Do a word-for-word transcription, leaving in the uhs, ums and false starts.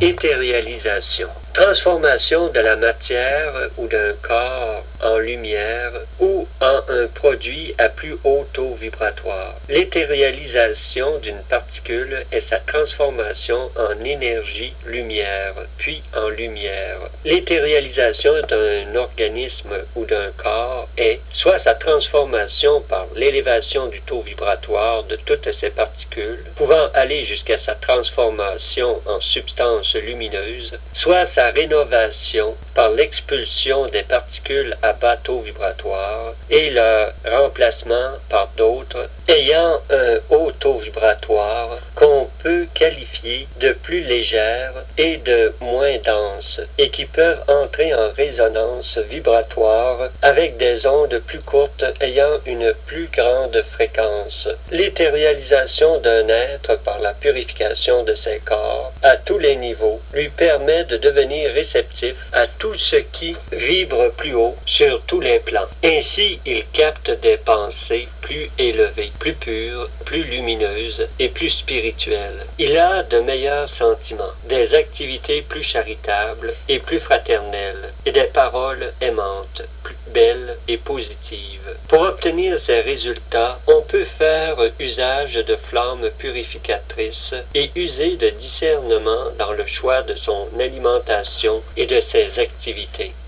Éthérialisation. Transformation de la matière ou d'un corps en lumière ou en un produit à plus haut taux vibratoire. L'éthérialisation d'une particule est sa transformation en énergie lumière, puis en lumière. L'éthérialisation d'un organisme ou d'un corps est soit sa transformation par l'élévation du taux vibratoire de toutes ces particules, pouvant aller jusqu'à sa transformation en substance lumineuse, soit sa rénovation par l'expulsion des particules à bas taux vibratoire et leur remplacement par d'autres ayant un haut taux vibratoire qu'on peut qualifier de plus légères et de moins denses et qui peuvent entrer en résonance vibratoire avec des ondes plus courtes ayant une plus grande fréquence. L'éthérialisation d'un être par la purification de ses corps à tous les niveaux lui permet de devenir réceptif à tout ce qui vibre plus haut sur tous les plans. Ainsi, il capte des pensées plus élevées, plus pures, plus lumineuses et plus spirituelles. Il a de meilleurs sentiments, des activités plus charitables et plus fraternelles, et des paroles aimantes, plus belles et positives. Pour obtenir ces résultats, on peut faire usage de flammes purificatrices et user de discernement dans le choix de son alimentation et de ses activités.